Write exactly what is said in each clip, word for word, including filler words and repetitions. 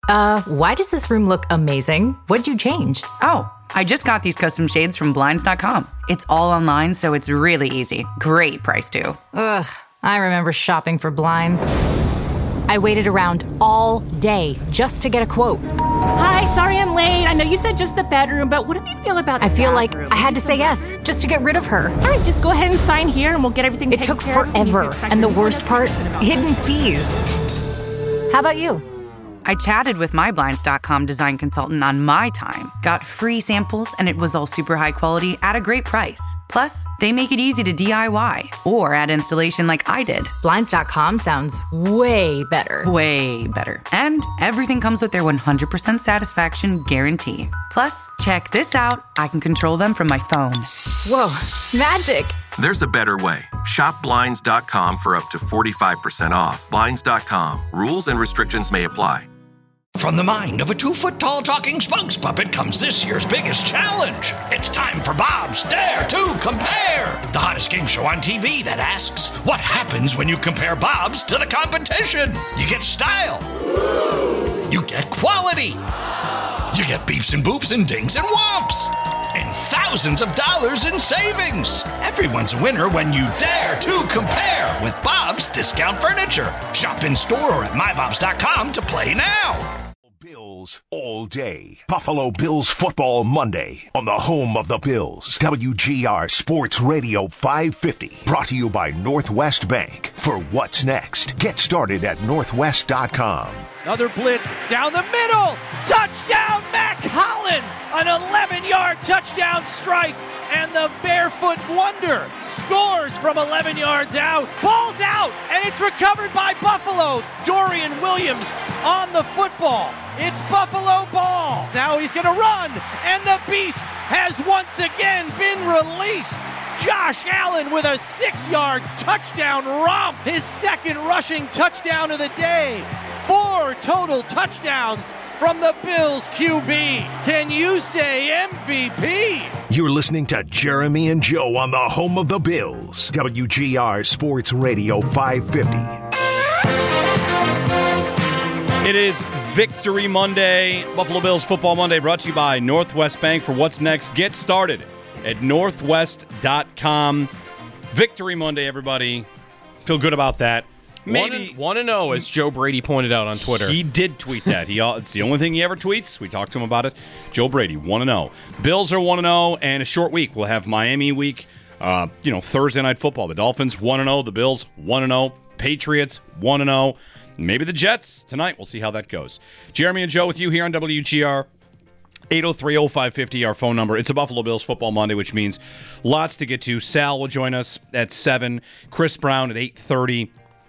Uh, why does this room look amazing? What'd you change? Oh, I just got these custom shades from Blinds dot com. It's all online, so it's really easy. Great price, too. Ugh, I remember shopping for blinds. I waited around all day just to get a quote. Hi, sorry I'm late. I know you said just the bedroom, but what do you feel about the I feel bathroom? like I had to say yes just to get rid of her. All right, just go ahead and sign here and we'll get everything It taken took care of. forever, and the worst part, hidden fees. How about you? I chatted with my Blinds dot com design consultant on my time, got free samples, and it was all super high quality at a great price. Plus, they make it easy to D I Y or add installation like I did. Blinds dot com sounds way better. Way better. And everything comes with their one hundred percent satisfaction guarantee. Plus, check this out. I can control them from my phone. Whoa, magic. There's a better way. Shop Blinds dot com for up to forty-five percent off. Blinds dot com. Rules and restrictions may apply. From the mind of a two-foot-tall talking spokes puppet comes this year's biggest challenge. It's time for Bob's Dare to Compare, the hottest game show on T V that asks, what happens when you compare Bob's to the competition? You get style. You get quality. You get beeps and boops and dings and whomps. And thousands of dollars in savings. Everyone's a winner when you dare to compare with Bob's Discount Furniture. Shop in store or at my bobs dot com to play now. Bills all day. Buffalo Bills Football Monday on the home of the Bills. W G R Sports Radio five fifty. Brought to you by Northwest Bank. For what's next, get started at northwest dot com. Another blitz down the middle. Touchdown, Mac Hollins. An eleven-yard touchdown strike. And the Barefoot Wonder scores from eleven yards out. Ball's out, and it's recovered by Buffalo. Dorian Williams on the football. It's Buffalo ball. Now he's going to run, and the Beast has once again been released. Josh Allen with a six-yard touchdown romp. His second rushing touchdown of the day. Four total touchdowns from the Bills Q B. Can you say M V P? You're listening to Jeremy and Joe on the home of the Bills. W G R Sports Radio five fifty. It is Victory Monday, Buffalo Bills Football Monday, brought to you by Northwest Bank. For what's next, get started at northwest dot com. Victory Monday, everybody. Feel good about that. Maybe one and zero, as Joe Brady pointed out on Twitter. He did tweet that. He it's the only thing he ever tweets. We talked to him about it. Joe Brady, one and zero. Bills are one and zero, and a short week. We'll have Miami week. Uh, you know, Thursday night football. The Dolphins one and zero. The Bills one and zero. Patriots one and zero. Maybe the Jets tonight. We'll see how that goes. Jeremy and Joe with you here on W G R. eight oh three oh five fifty, our phone number. It's a Buffalo Bills Football Monday, which means lots to get to. Sal will join us at seven. Chris Brown at eight thirty.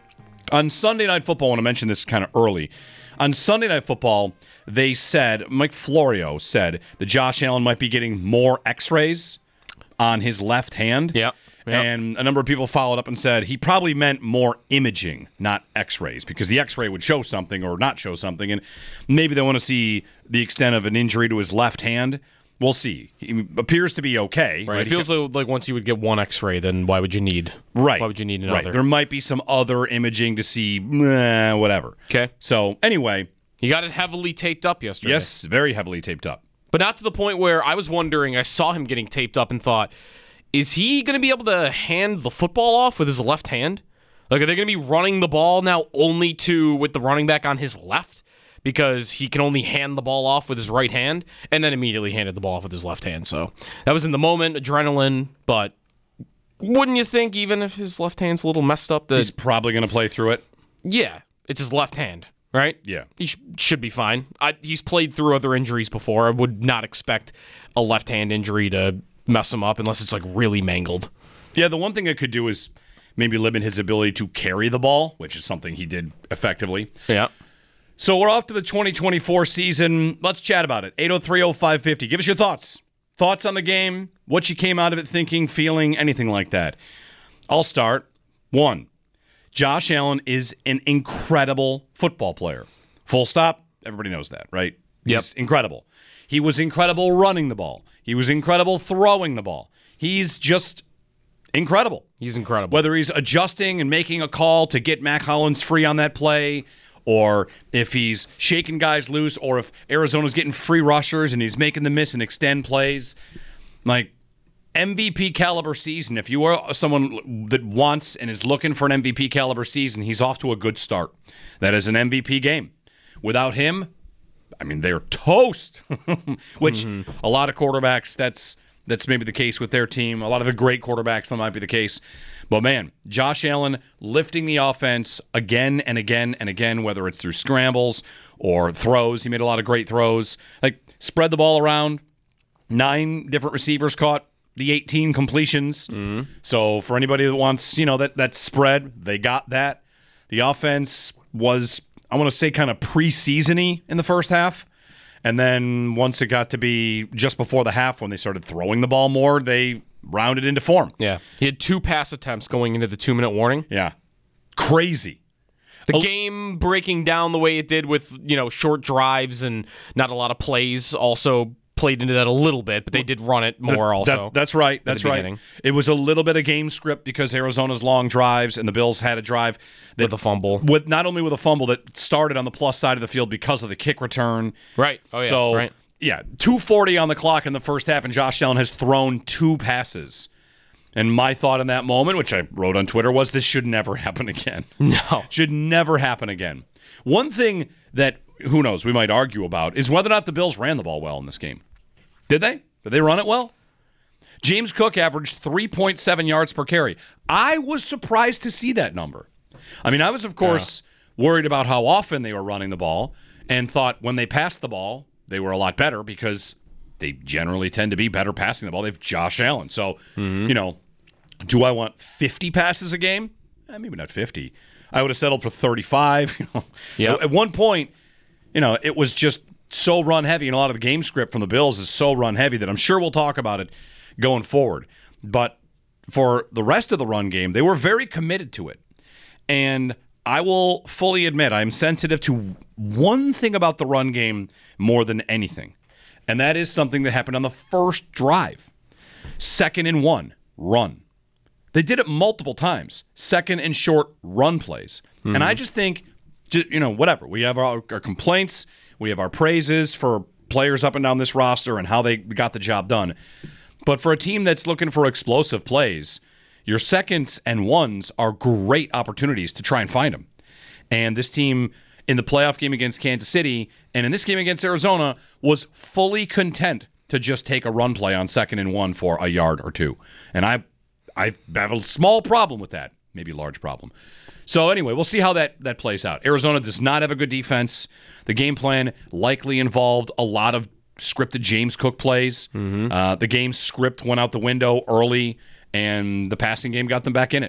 On Sunday Night Football, I want to mention this kind of early. On Sunday Night Football, they said, Mike Florio said that Josh Allen might be getting more x-rays on his left hand. Yep. Yep. And a number of people followed up and said he probably meant more imaging, not x-rays, because the x-ray would show something or not show something, and maybe they want to see the extent of an injury to his left hand. We'll see. He appears to be okay. Right. right? It feels like, like once you would get one x-ray, then why would you need Right. Why would you need another? Right. There might be some other imaging to see, eh, whatever. Okay. So, anyway. You got it heavily taped up yesterday. Yes, very heavily taped up. But not to the point where I was wondering, I saw him getting taped up and thought, is he going to be able to hand the football off with his left hand? Like, are they going to be running the ball now only to with the running back on his left? Because he can only hand the ball off with his right hand, and then immediately handed the ball off with his left hand. So that was in the moment, adrenaline, but wouldn't you think, even if his left hand's a little messed up, that he's probably going to play through it? Yeah, it's his left hand, right? Yeah. He sh- should be fine. I, he's played through other injuries before. I would not expect a left hand injury to mess him up unless it's like really mangled. Yeah, the one thing it could do is maybe limit his ability to carry the ball, which is something he did effectively. Yeah. So we're off to the twenty twenty-four season. Let's chat about it. eight oh three oh five fifty. Give us your thoughts. Thoughts on the game, what you came out of it thinking, feeling, anything like that. I'll start. One, Josh Allen is an incredible football player. Full stop. Everybody knows that, right? Yep. He's incredible. He was incredible running the ball. He was incredible throwing the ball. He's just incredible. He's incredible. Whether he's adjusting and making a call to get Mac Hollins free on that play, or if he's shaking guys loose, or if Arizona's getting free rushers and he's making them miss and extend plays. Like, M V P caliber season, if you are someone that wants and is looking for an M V P caliber season, he's off to a good start. That is an M V P game. Without him, I mean, they're toast, which mm-hmm. a lot of quarterbacks, that's that's maybe the case with their team. A lot of the great quarterbacks, that might be the case. But, man, Josh Allen lifting the offense again and again and again, whether it's through scrambles or throws. He made a lot of great throws. Like, spread the ball around. Nine different receivers caught the eighteen completions. Mm-hmm. So, for anybody that wants, you know, that, that spread, they got that. The offense was, I want to say, kind of pre-season-y in the first half. And then once it got to be just before the half when they started throwing the ball more, they rounded into form. Yeah. He had two pass attempts going into the two-minute warning. Yeah. Crazy. The oh. game breaking down the way it did with, you know, short drives and not a lot of plays also played into that a little bit, but they did run it more that, also. That, that's right. That's right. Beginning. It was a little bit of game script because Arizona's long drives and the Bills had a drive that, with a fumble. With not only with a fumble that started on the plus side of the field because of the kick return. Right. Oh yeah. So, right. yeah, two forty on the clock in the first half, and Josh Allen has thrown two passes. And my thought in that moment, which I wrote on Twitter, was this should never happen again. No. Should never happen again. One thing that, who knows, we might argue about is whether or not the Bills ran the ball well in this game. Did they? Did they run it well? James Cook averaged three point seven yards per carry. I was surprised to see that number. I mean, I was, of course, yeah. worried about how often they were running the ball and thought when they passed the ball, they were a lot better because they generally tend to be better passing the ball. They have Josh Allen. So, mm-hmm. you know, do I want fifty passes a game? Eh, maybe not fifty. I would have settled for thirty-five. You know? Yep. At one point, you know, it was just so run heavy, and a lot of the game script from the Bills is so run heavy that I'm sure we'll talk about it going forward. But for the rest of the run game, they were very committed to it. And I will fully admit I'm sensitive to one thing about the run game more than anything, and that is something that happened on the first drive. Second and one, run. They did it multiple times. Second and short run plays. Mm-hmm. And I just think, you know, whatever. We have our, our complaints. We have our praises for players up and down this roster and how they got the job done. But for a team that's looking for explosive plays, your seconds and ones are great opportunities to try and find them. And this team in the playoff game against Kansas City and in this game against Arizona was fully content to just take a run play on second and one for a yard or two. And I, I have a small problem with that, maybe a large problem. So anyway, we'll see how that, that plays out. Arizona does not have a good defense. The game plan likely involved a lot of scripted James Cook plays. Mm-hmm. Uh, the game script went out the window early, and the passing game got them back in it.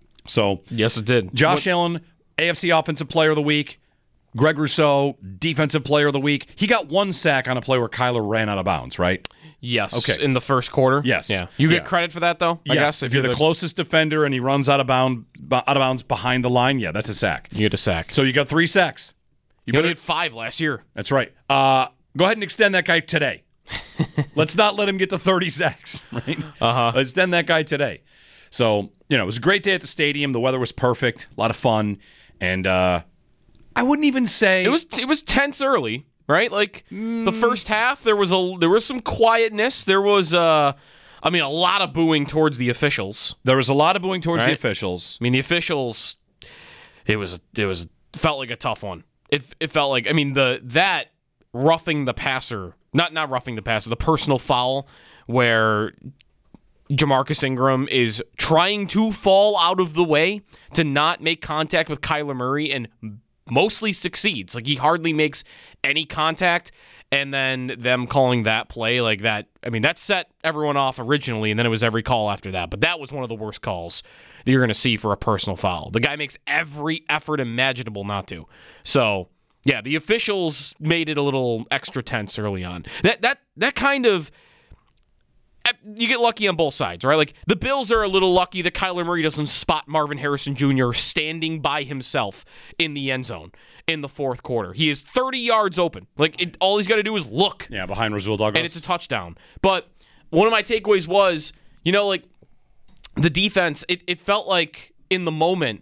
So yes, it did. Josh what? Allen, A F C Offensive Player of the Week. Greg Rousseau, Defensive Player of the Week. He got one sack on a play where Kyler ran out of bounds, right? Yes. Okay. In the first quarter? Yes. Yeah. You get yeah. credit for that, though? I yes. guess If, if you're, you're the, the closest defender and he runs out of, bound, out of bounds behind the line, yeah, that's a sack. You get a sack. So you got three sacks. You better get five last year. That's right. Uh, go ahead and extend that guy today. Let's not let him get to thirty sacks, right? Uh-huh. Let's extend that guy today. So, you know, it was a great day at the stadium. The weather was perfect. A lot of fun. And uh, I wouldn't even say... It was it was tense early, right? Like, mm. the first half, there was a there was some quietness. There was, uh, I mean, a lot of booing towards the officials. There was a lot of booing towards right? the officials. I mean, the officials, it was, it was felt like a tough one. It it felt like, I mean, the that roughing the passer, not not roughing the passer, the personal foul where Jamarcus Ingram is trying to fall out of the way to not make contact with Kyler Murray and mostly succeeds. Like, he hardly makes any contact, and then them calling that play like that, I mean, that set everyone off originally, and then it was every call after that. But that was one of the worst calls that you're going to see for a personal foul. The guy makes every effort imaginable not to. So, yeah, the officials made it a little extra tense early on. That that that kind of... You get lucky on both sides, right? Like, the Bills are a little lucky that Kyler Murray doesn't spot Marvin Harrison Junior standing by himself in the end zone in the fourth quarter. He is thirty yards open. Like, it, all he's got to do is look. Yeah, behind Rasul Douglas. And it's a touchdown. But one of my takeaways was, you know, like, the defense, it, it felt like in the moment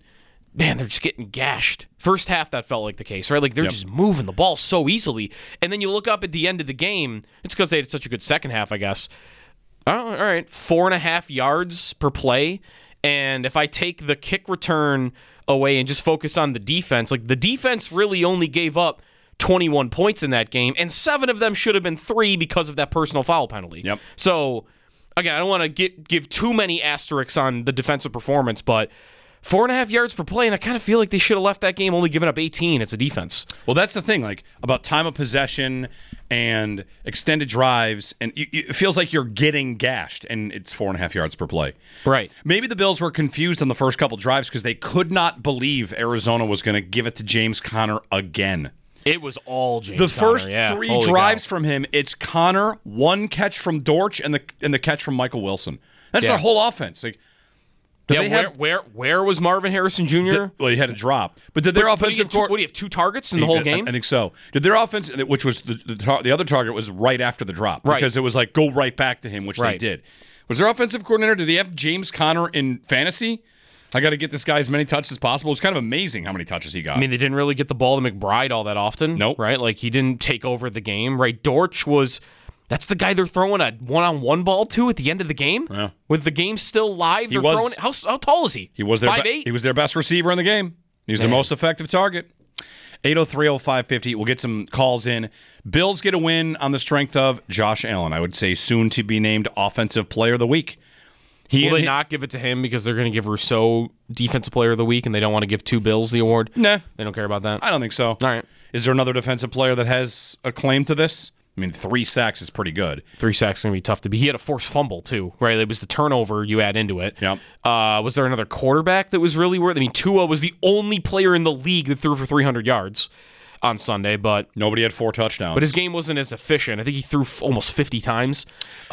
man, they're just getting gashed. First half, that felt like the case, right? Like they're Yep. just moving the ball so easily. And then you look up at the end of the game, it's because they had such a good second half, I guess. Oh, all right, four and a half yards per play. And if I take the kick return away and just focus on the defense, like the defense really only gave up twenty-one points in that game, and seven of them should have been three because of that personal foul penalty. Yep. So, again, I don't want to get, give too many asterisks on the defensive performance, but four and a half yards per play, and I kind of feel like they should have left that game only giving up eighteen. It's a defense. Well, that's the thing, like about time of possession and extended drives, and you, you- it feels like you're getting gashed, and it's four and a half yards per play. Right. Maybe the Bills were confused on the first couple drives because they could not believe Arizona was going to give it to James Conner again. It was all James The Conner, first yeah. three Holy drives cow. from him, it's Connor, one catch from Dortch, and the and the catch from Michael Wilson. That's Yeah. their whole offense. Like, did Yeah, they where, have? where where was Marvin Harrison Junior? Did, well, he had a drop, but did their But- but he offensive had two- court? what do you have, two targets in the whole I- game? I, think so. Did their offense, which was the the, tar- the other target, was right after the drop, Right. because it was like go right back to him, which Right. they did. Was their offensive coordinator? Did he have James Conner in fantasy? I got to get this guy as many touches as possible. It's kind of amazing how many touches he got. I mean, they didn't really get the ball to McBride all that often. Nope. Right? Like, he didn't take over the game, right? Dortch was, that's the guy they're throwing a one-on-one ball to at the end of the game? Yeah. With the game still live, He they're was- throwing it. How, how tall is he? He was their five be- eight? he was their best receiver in the game. He was Man. their most effective target. eight oh three oh five fifty. We'll get some calls in. Bills get a win on the strength of Josh Allen. I would say soon to be named Offensive Player of the Week. He Will they he- not give it to him because they're going to give Rousseau Defensive Player of the Week and they don't want to give two Bills the award? Nah, They don't care about that? I don't think so. All right. Is there another defensive player that has a claim to this? I mean, three sacks is pretty good. Three sacks is going to be tough to be. He had a forced fumble, too, right? It was the turnover you add into it. Yep. Uh, was there another quarterback that was really worth? I mean, Tua was the only player in the league that threw for three hundred yards on Sunday, but Nobody had four touchdowns. but his game wasn't as efficient. I think he threw f- almost fifty times.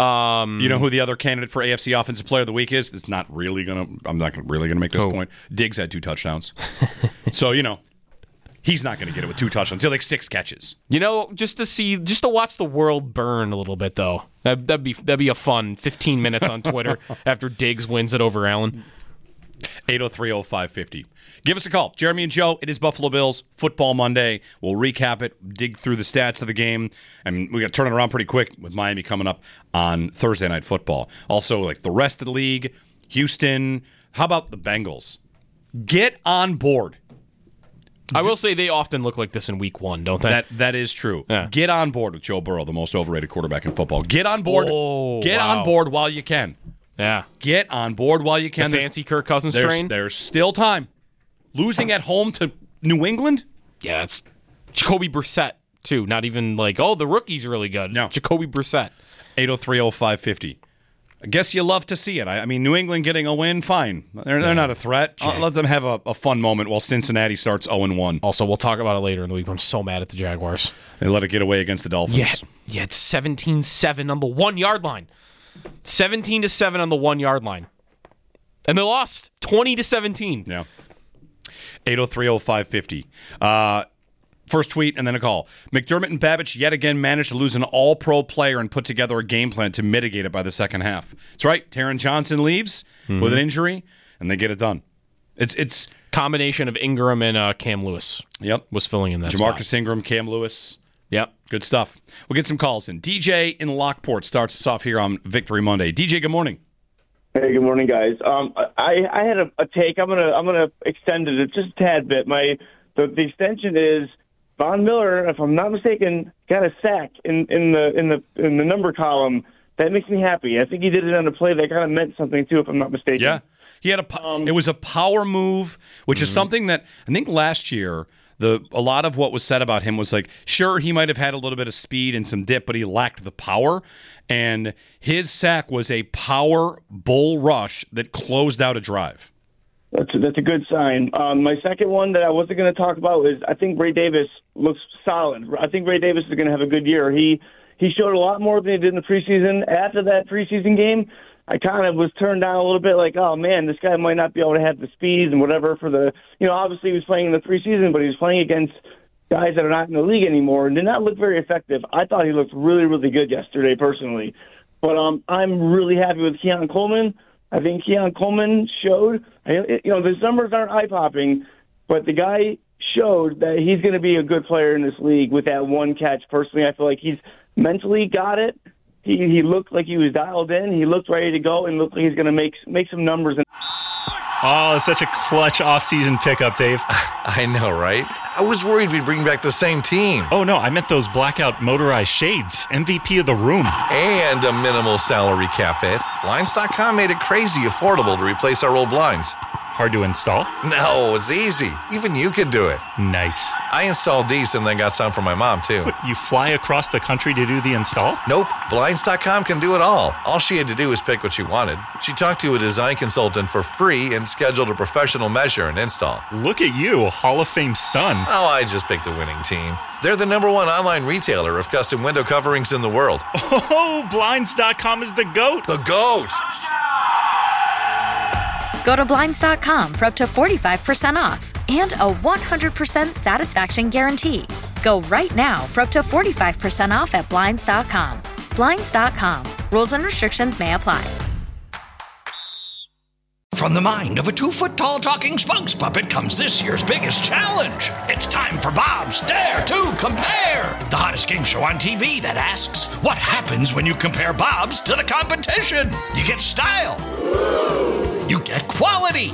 Um, You know who the other candidate for A F C Offensive Player of the Week is? It's not really gonna. I'm not gonna, really gonna make this Who? point. Diggs had two touchdowns, so you know he's not gonna get it with two touchdowns. He had like six catches. you know, just to see, just to watch the world burn a little bit, though. That, that'd be that'd be a fun fifteen minutes on Twitter after Diggs wins it over Allen. eight oh three oh five fifty. Give us a call. Jeremy and Joe, it is Buffalo Bills Football Monday. We'll recap it, dig through the stats of the game, and we got to turn it around pretty quick with Miami coming up on Thursday Night Football. Also, like the rest of the league, Houston, how about the Bengals? Get on board. I will say they often look like this in week one, don't they? That That is true. Yeah. Get on board with Joe Burrow, the most overrated quarterback in football. Get on board. Oh, Get wow. on board while you can. yeah. Get on board while you can. The There's- fancy Kirk Cousins there's, train? There's still time. Losing at home to New England? Yeah, it's Jacoby Brissett, too. Not even like, oh, the rookie's really good. No. Jacoby Brissett. eight oh three oh five fifty. I guess you love to see it. I, I mean, New England getting a win, fine. They're, they're not a threat. I'll let them have a, a fun moment while Cincinnati starts oh and one. Also, we'll talk about it later in the week, but I'm so mad at the Jaguars. They let it get away against the Dolphins. Yeah, yeah, it's seventeen seven on the one-yard line. seventeen to seven on the one-yard line. And they lost twenty to seventeen. Yeah. eight oh three oh five fifty. Uh, first tweet and then a call. McDermott and Babbage yet again managed to lose an all-pro player and put together a game plan to mitigate it by the second half. That's right. Taron Johnson leaves Mm-hmm. with an injury, and they get it done. It's it's Combination of Ingram and uh, Cam Lewis yep. was filling in that Jamarcus spot. Ingram, Cam Lewis. Yep. Good stuff. We'll get some calls in. D J in Lockport starts us off here on Victory Monday. D J, good morning. Hey, good morning, guys. Um, I I had a, a take. I'm gonna I'm gonna extend it just a tad bit. My the, the extension is Von Miller, if I'm not mistaken, got a sack in, in the in the in the number column. That makes me happy. I think he did it on a play that kind of meant something too, if I'm not mistaken. Yeah, he had a. po- Um, it was a power move, which is something that I think last year the a lot of what was said about him was like, sure, he might have had a little bit of speed and some dip, but he lacked the power. And his sack was a power bull rush that closed out a drive. That's a, that's a good sign. Um, my second one that I wasn't going to talk about is I think Ray Davis looks solid. I think Ray Davis is going to have a good year. He he showed a lot more than he did in the preseason. After that preseason game, I kind of was turned down a little bit, like, oh man, this guy might not be able to have the speed and whatever for the, you know, obviously he was playing in the preseason, but he was playing against guys that are not in the league anymore and did not look very effective. I thought he looked really, really good yesterday, personally. But um, I'm really happy with Keon Coleman. I think Keon Coleman showed, you know, his numbers aren't eye-popping, but the guy showed that he's going to be a good player in this league with that one catch. Personally, I feel like he's mentally got it. He he looked like he was dialed in. He looked ready to go and looked like he's going to make make some numbers. Oh, it's such a clutch off-season pickup, Dave. I know, right? I was worried we'd bring back the same team. Oh, no, I meant those blackout motorized shades. M V P of the room. And a minimal salary cap hit. Blinds dot com made it crazy affordable to replace our old blinds. Hard to install? No, it's easy. Even you could do it. Nice. I installed these and then got some for my mom, too. What, you fly across the country to do the install? Nope. Blinds dot com can do it all. All she had to do was pick what she wanted. She talked to a design consultant for free and scheduled a professional measure and install. Look at you, a Hall of Fame son. Oh, I just picked the winning team. They're the number one online retailer of custom window coverings in the world. Oh, Blinds dot com is the GOAT. The GOAT! Go to Blinds dot com for up to forty-five percent off and a one hundred percent satisfaction guarantee. Go right now for up to forty-five percent off at Blinds dot com. Blinds dot com. Rules and restrictions may apply. From the mind of a two-foot-tall talking spokes puppet comes this year's biggest challenge. It's time for Bob's Dare to Compare, the hottest game show on T V that asks, what happens when you compare Bob's to the competition? You get style. You get quality.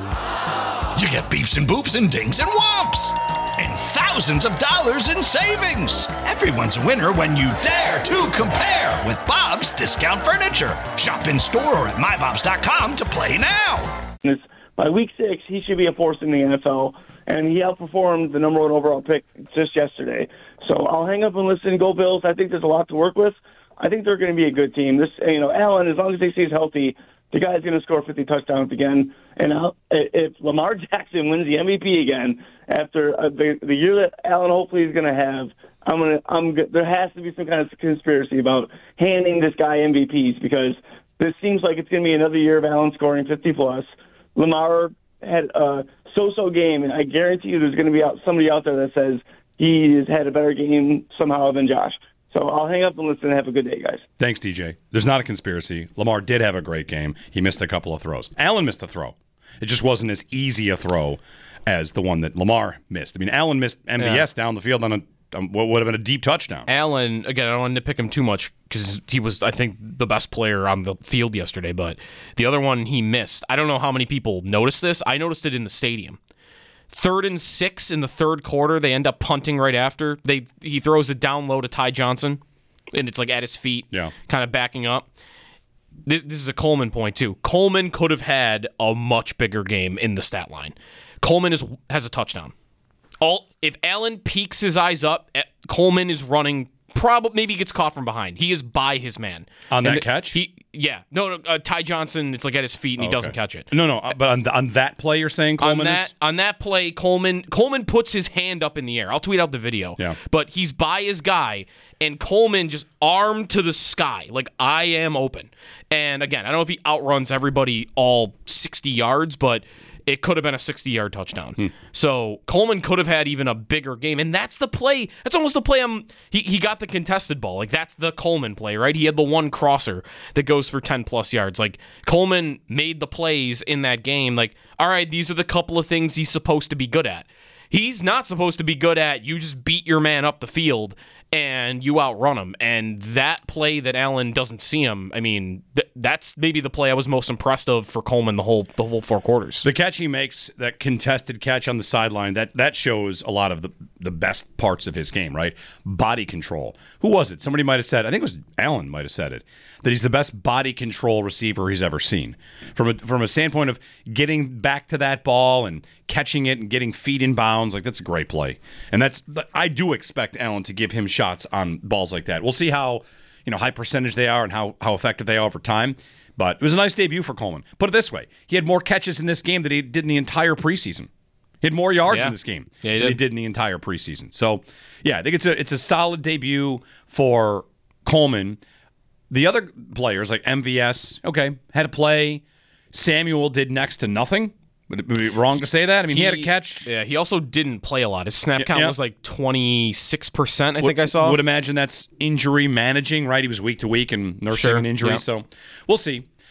You get beeps and boops and dings and whomps. And thousands of dollars in savings. Everyone's a winner when you dare to compare with Bob's Discount Furniture. Shop in store or at my bobs dot com to play now. By week six, he should be a force in the N F L, and he outperformed the number one overall pick just yesterday. So I'll hang up and listen. Go Bills. I think there's a lot to work with. I think they're going to be a good team. This, you know, Allen, as long as he stays healthy, the guy's going to score fifty touchdowns again. And I'll, if Lamar Jackson wins the M V P again after uh, the, the year that Allen hopefully is going to have, I'm gonna. I'm. There has to be some kind of conspiracy about handing this guy M V Ps because this seems like it's going to be another year of Allen scoring fifty plus. Lamar had a so-so game, and I guarantee you there's going to be out, somebody out there that says he has had a better game somehow than Josh. So I'll hang up and listen and have a good day, guys. Thanks, D J. There's not a conspiracy. Lamar did have a great game. He missed a couple of throws. Allen missed a throw. It just wasn't as easy a throw as the one that Lamar missed. I mean, Allen missed M V S yeah. down the field on a um, what would have been a deep touchdown. Allen, again, I don't want to nitpick him too much because he was, I think, the best player on the field yesterday, but the other one he missed. I don't know how many people noticed this. I noticed it in the stadium. Third and six in the third quarter. They end up punting right after. They He throws it down low to Ty Johnson, and it's like at his feet, yeah. kind of backing up. This is a Coleman point, too. Coleman could have had a much bigger game in the stat line. Coleman is has a touchdown. All If Allen peeks his eyes up, Coleman is running, probably maybe gets caught from behind. He is by his man. On and that catch? He Yeah. No, no uh, Ty Johnson, it's like at his feet, and he oh, okay. doesn't catch it. No, no, uh, but on, the, on that play you're saying Coleman on that, is? On that play, Coleman Coleman puts his hand up in the air. I'll tweet out the video. Yeah. But he's by his guy, and Coleman just arm to the sky, like I am open. And again, I don't know if he outruns everybody all sixty yards, but it could have been a sixty-yard touchdown. Hmm. So Coleman could have had even a bigger game, and that's the play. That's almost the play. I'm, he he got the contested ball. Like that's the Coleman play, right? He had the one crosser that goes for ten plus yards. Like Coleman made the plays in that game. Like, all right, these are the couple of things he's supposed to be good at. He's not supposed to be good at you just beat your man up the field and you outrun him. And that play that Allen doesn't see him, I mean, th- that's maybe the play I was most impressed of for Coleman the whole the whole four quarters. The catch he makes, that contested catch on the sideline, that that shows a lot of the, the best parts of his game, right? Body control. Who was it? Somebody might have said, I think it was Allen might have said it, that he's the best body control receiver he's ever seen. From a, from a standpoint of getting back to that ball and catching it and getting feet in bounds, like that's a great play. And that's I do expect Allen to give him shots on balls like that. We'll see how, you know, high percentage they are and how, how effective they are over time. But it was a nice debut for Coleman. Put it this way, he had more catches in this game than he did in the entire preseason. He had more yards yeah. in this game yeah, he than did. he did in the entire preseason. So, yeah, I think it's a it's a solid debut for Coleman. The other players, like M V S, okay, had a play. Samuel did next to nothing. Would it be wrong to say that? I mean, he, he had a catch. Yeah, he also didn't play a lot. His snap Yeah, count yeah. was like twenty-six percent, I Would- think I saw. Would imagine that's injury managing, right? He was week to week and nursing Sure, an injury, yeah. so we'll see.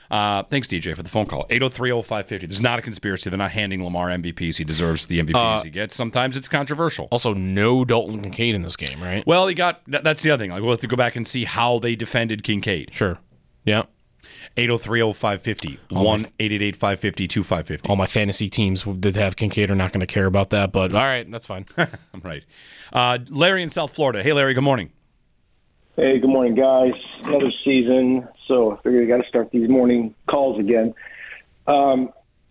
Uh, thanks, D J, for the phone call. eight oh three oh five fifty. There's not a conspiracy. They're not handing Lamar M V Ps. He deserves the M V Ps Uh, he gets. Sometimes it's controversial. Also, no Dalton Kincaid in this game, right? Well, he got that, that's the other thing. Like, we'll have to go back and see how they defended Kincaid. Sure. Yeah. eight oh three oh five fifty. one eight eight eight five five zero two five five zero. All my fantasy teams that have Kincaid are not going to care about that, but all right, that's fine. Right. Uh, Larry in South Florida. Hey, Larry, good morning. Hey, good morning, guys. Another season, so I figured I got to start these morning calls again. Um,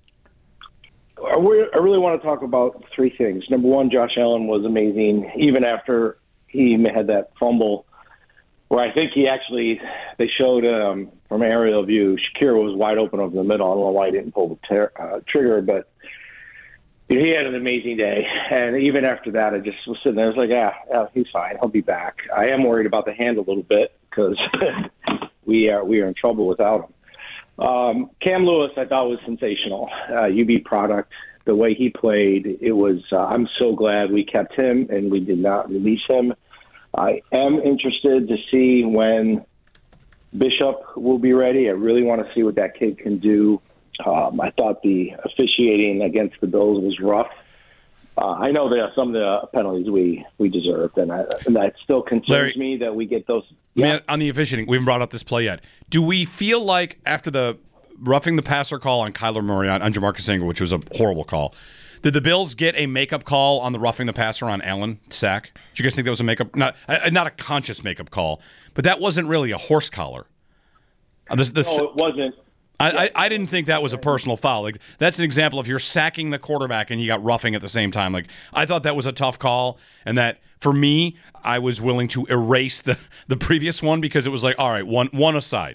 I really want to talk about three things. Number one, Josh Allen was amazing, even after he had that fumble, where I think he actually, they showed um, from aerial view, Shakira was wide open over the middle. I don't know why he didn't pull the ter- uh, trigger, but he had an amazing day. And even after that, I just was sitting there. I was like, ah, yeah, he's fine. He'll be back. I am worried about the hand a little bit because we are we are in trouble without him. Um, Cam Lewis, I thought was sensational. Uh, U B product. The way he played, it was. Uh, I'm so glad we kept him and we did not release him. I am interested to see when Bishop will be ready. I really want to see what that kid can do. Um, I thought the officiating against the Bills was rough. Uh, I know there are some of the penalties we, we deserved, and, I, and that still concerns Larry, me that we get those. Yeah. On the officiating, we haven't brought up this play yet. Do we feel like after the roughing the passer call on Kyler Murray on, on Jamarcus Ingram, which was a horrible call, did the Bills get a makeup call on the roughing the passer on Allen sack? Do you guys think that was a makeup, not uh, not a conscious makeup call, but that wasn't really a horse collar? Uh, the, the, no, it wasn't. I, I, I didn't think that was a personal foul. Like, that's an example of you're sacking the quarterback and you got roughing at the same time. Like, I thought that was a tough call, and that for me, I was willing to erase the, the previous one because it was like, all right, one one aside.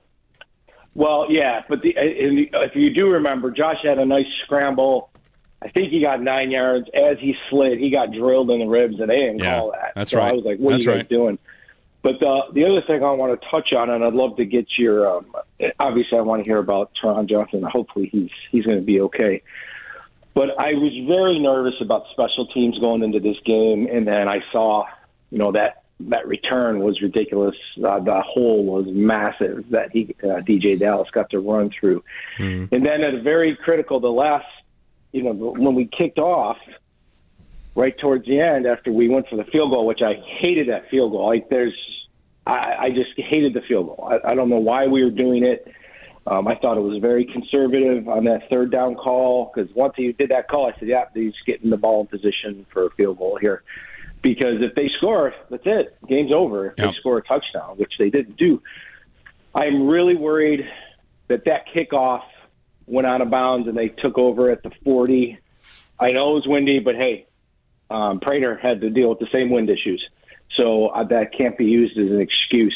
Well, yeah, but the, if you do remember, Josh had a nice scramble. I think he got nine yards. As he slid, he got drilled in the ribs, and they didn't yeah, call that. That's so right. I was like, what that's are you guys right. doing? But the the other thing I want to touch on, and I'd love to get your um, obviously I want to hear about Teron Johnson. Hopefully he's he's going to be okay. But I was very nervous about special teams going into this game, and then I saw, you know, that that return was ridiculous. Uh, the hole was massive that he uh, D J Dallas got to run through, mm. and then at a very critical, the last, you know, when we kicked off. Right towards the end, after we went for the field goal, which I hated that field goal. Like, there's, I, I just hated the field goal. I, I don't know why we were doing it. Um, I thought it was very conservative on that third down call because once he did that call, I said, "Yeah, he's getting the ball in position for a field goal here." Because if they score, that's it. Game's over. If yep. they score a touchdown, which they didn't do, I'm really worried that that kickoff went out of bounds and they took over at the forty. I know it was windy, but hey. Um, Prater had to deal with the same wind issues, so uh, that can't be used as an excuse.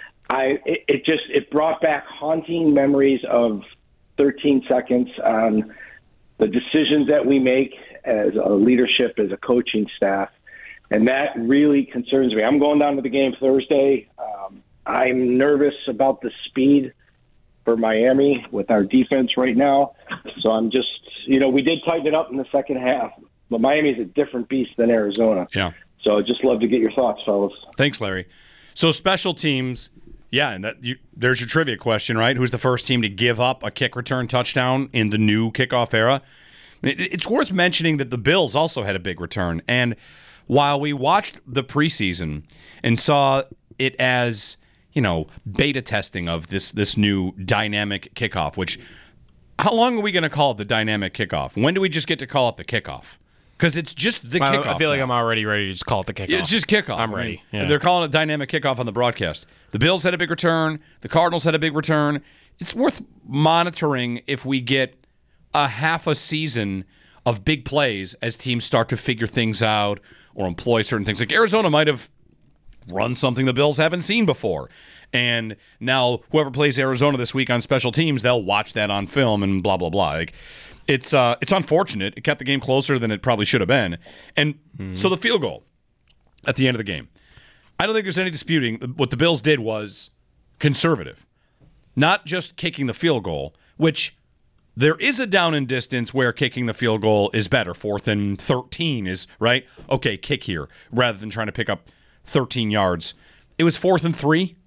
I it, it just it brought back haunting memories of thirteen seconds on the decisions that we make as a leadership, as a coaching staff, and that really concerns me. I'm going down to the game Thursday. Um, I'm nervous about the speed for Miami with our defense right now, so I'm just you know we did tighten it up in the second half. But Miami is a different beast than Arizona. Yeah. So I'd just love to get your thoughts, fellas. Thanks, Larry. So special teams, yeah, and that you, there's your trivia question, right? Who's the first team to give up a kick return touchdown in the new kickoff era? It, it's worth mentioning that the Bills also had a big return. And while we watched the preseason and saw it as, you know, beta testing of this this new dynamic kickoff, which how long are we going to call it the dynamic kickoff? When do we just get to call it the kickoff? Because it's just the I, kickoff. I feel like now. I'm already ready to just call it the kickoff. It's just kickoff. I'm I ready. mean, Yeah. They're calling it dynamic kickoff on the broadcast. The Bills had a big return. The Cardinals had a big return. It's worth monitoring if we get a half a season of big plays as teams start to figure things out or employ certain things. Like Arizona might have run something the Bills haven't seen before. And now whoever plays Arizona this week on special teams, they'll watch that on film and blah, blah, blah. Like, It's uh, it's unfortunate. It kept the game closer than it probably should have been. And mm-hmm. so the field goal at the end of the game, I don't think there's any disputing. What the Bills did was conservative. Not just kicking the field goal, which there is a down and distance where kicking the field goal is better. Fourth and thirteen is, right? Okay, kick here, rather than trying to pick up thirteen yards. It was fourth and three.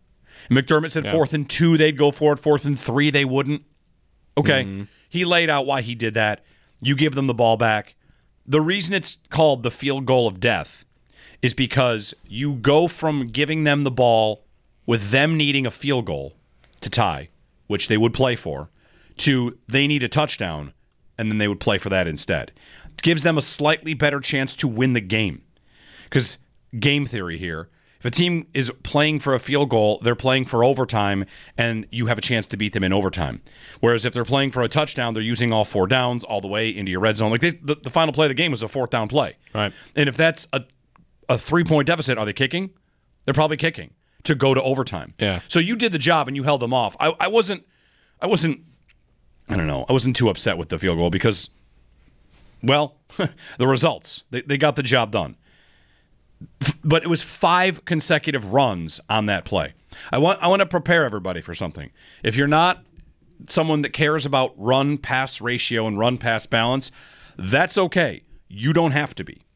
McDermott said Yeah. fourth and two, they'd go for it. Fourth and three, they wouldn't. Okay. Mm-hmm. He laid out why he did that. You give them the ball back. The reason it's called the field goal of death is because you go from giving them the ball with them needing a field goal to tie, which they would play for, to they need a touchdown, and then they would play for that instead. It gives them a slightly better chance to win the game. Because game theory here, if a team is playing for a field goal, they're playing for overtime, and you have a chance to beat them in overtime. Whereas if they're playing for a touchdown, they're using all four downs all the way into your red zone. Like they, the, the final play of the game was a fourth down play. Right. And if that's a, a three-point deficit, are they kicking? They're probably kicking to go to overtime. Yeah. So you did the job and you held them off. I, I wasn't, I wasn't, I don't know, I wasn't too upset with the field goal because, well, the results. They, they got the job done. But it was five consecutive runs on that play. I want I want to prepare everybody for something. If you're not someone that cares about run-pass ratio and run-pass balance, that's okay. You don't have to be.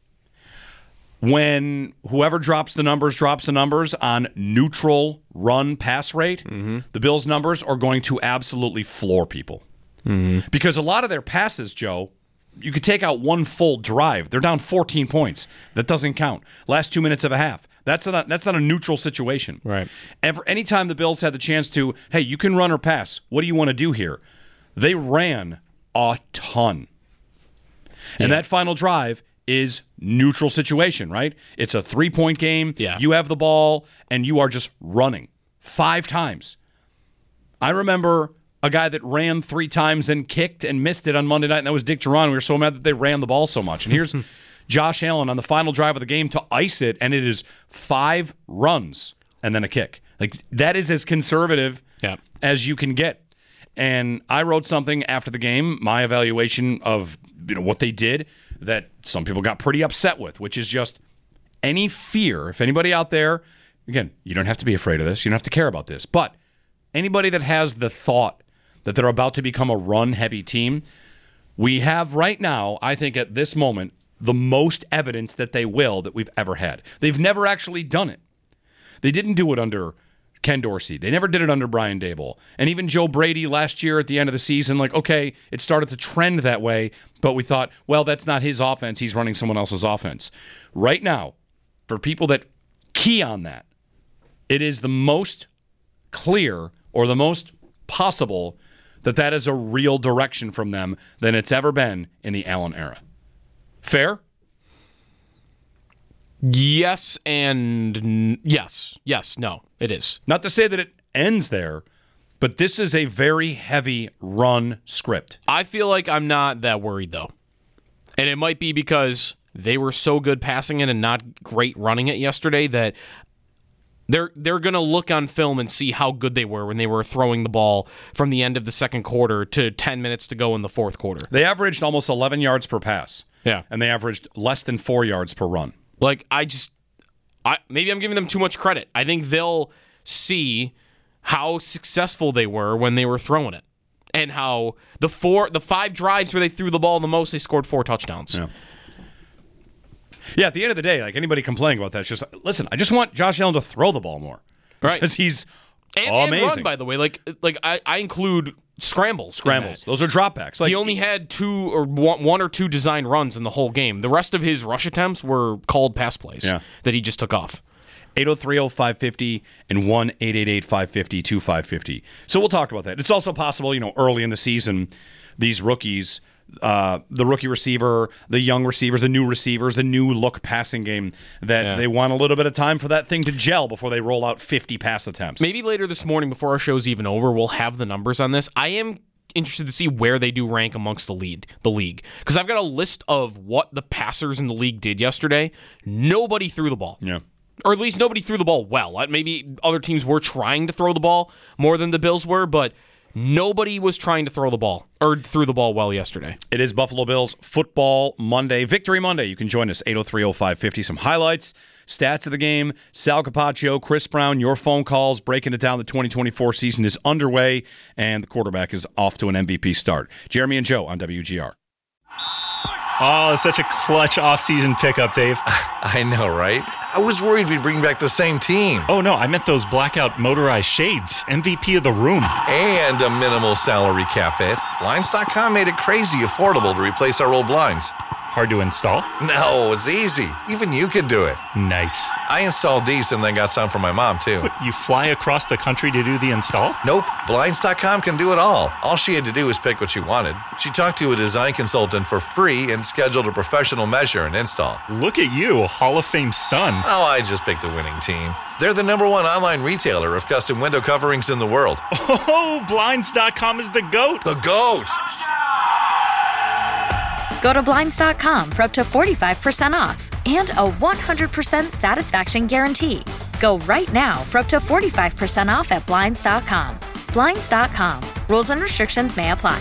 When whoever drops the numbers drops the numbers on neutral run-pass rate, mm-hmm. the Bills' numbers are going to absolutely floor people. Mm-hmm. Because a lot of their passes, Joe, you could take out one full drive. They're down fourteen points. That doesn't count. Last two minutes of a half. That's not that's not a neutral situation. Right. And for any time the Bills had the chance to, hey, you can run or pass. What do you want to do here? They ran a ton. And Yeah. that final drive is neutral situation, right? It's a three-point game. Yeah. You have the ball, and you are just running five times. I remember a guy that ran three times and kicked and missed it on Monday night, and that was Dick Geron. We were so mad that they ran the ball so much. And here's Josh Allen on the final drive of the game to ice it, and it is five runs and then a kick. Like, that is as conservative yeah. as you can get. And I wrote something after the game, my evaluation of you know what they did, that some people got pretty upset with, which is just any fear. If anybody out there, again, you don't have to be afraid of this. You don't have to care about this. But anybody that has the thought that they're about to become a run-heavy team, we have right now, I think at this moment, the most evidence that they will that we've ever had. They've never actually done it. They didn't do it under Ken Dorsey. They never did it under Brian Daboll. And even Joe Brady last year at the end of the season, like, okay, it started to trend that way, but we thought, well, that's not his offense. He's running someone else's offense. Right now, for people that key on that, it is the most clear or the most possible that that is a real direction from them than it's ever been in the Allen era. Fair? Yes and n- yes. Yes, no, it is. Not to say that it ends there, but this is a very heavy run script. I feel like I'm not that worried, though. And it might be because they were so good passing it and not great running it yesterday that they're they're going to look on film and see how good they were when they were throwing the ball from the end of the second quarter to ten minutes to go in the fourth quarter. They averaged almost eleven yards per pass. Yeah. And they averaged less than four yards per run. Like, I just, I maybe I'm giving them too much credit. I think they'll see how successful they were when they were throwing it, and how the four, the five drives where they threw the ball the most, they scored four touchdowns. Yeah. Yeah, at the end of the day, like anybody complaining about that, it's just, listen, I just want Josh Allen to throw the ball more. Right. Because he's and, amazing. And run, by the way. Like, like I, I include scrambles. Scrambles. Those are dropbacks. Like, he only had two or one, one or two design runs in the whole game. The rest of his rush attempts were called pass plays Yeah. that he just took off. eight oh three oh five fifty and one eight eight eight five fifty two five fifty. So we'll talk about that. It's also possible, you know, early in the season, these rookies, uh, the rookie receiver, the young receivers, the new receivers, the new look passing game, that Yeah. they want a little bit of time for that thing to gel before they roll out fifty pass attempts. Maybe later this morning, before our show's even over, we'll have the numbers on this. I am interested to see where they do rank amongst the lead, the league, because I've got a list of what the passers in the league did yesterday. Nobody threw the ball. Yeah. Or at least nobody threw the ball well. Maybe other teams were trying to throw the ball more than the Bills were, but nobody was trying to throw the ball or threw the ball well yesterday. It is Buffalo Bills Football Monday, Victory Monday. You can join us, eight oh three oh five fifty. Some highlights, stats of the game, Sal Capaccio, Chris Brown, your phone calls, breaking it down. The twenty twenty-four season is underway, and the quarterback is off to an M V P start. Jeremy and Joe on W G R. Oh, such a clutch off-season pickup, Dave. I know, right? I was worried we'd bring back the same team. Oh, no, I meant those blackout motorized shades. M V P of the room. And a minimal salary cap hit. Blinds dot com made it crazy affordable to replace our old blinds. Hard to install? No, it's easy. Even you could do it. Nice. I installed these and then got some for my mom, too. What, you fly across the country to do the install? Nope. Blinds dot com can do it all. All she had to do was pick what she wanted. She talked to a design consultant for free and scheduled a professional measure and install. Look at you, Hall of Fame son. Oh, I just picked the winning team. They're the number one online retailer of custom window coverings in the world. Oh, Blinds dot com is the GOAT. The GOAT! Go to Blinds dot com for up to forty-five percent off and a one hundred percent satisfaction guarantee. Go right now for up to forty-five percent off at Blinds dot com. Blinds dot com. Rules and restrictions may apply.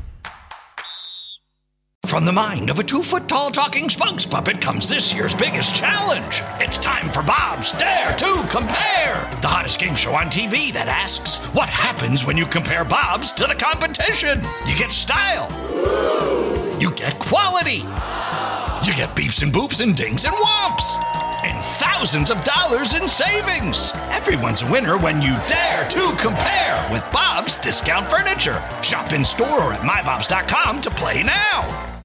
From the mind of a two-foot-tall talking spokes puppet comes this year's biggest challenge. It's time for Bob's Dare to Compare, the hottest game show on T V that asks, what happens when you compare Bob's to the competition? You get style. You get quality. You get beeps and boops and dings and whomps. And thousands of dollars in savings. Everyone's a winner when you dare to compare with Bob's Discount Furniture. Shop in store or at my bobs dot com to play now.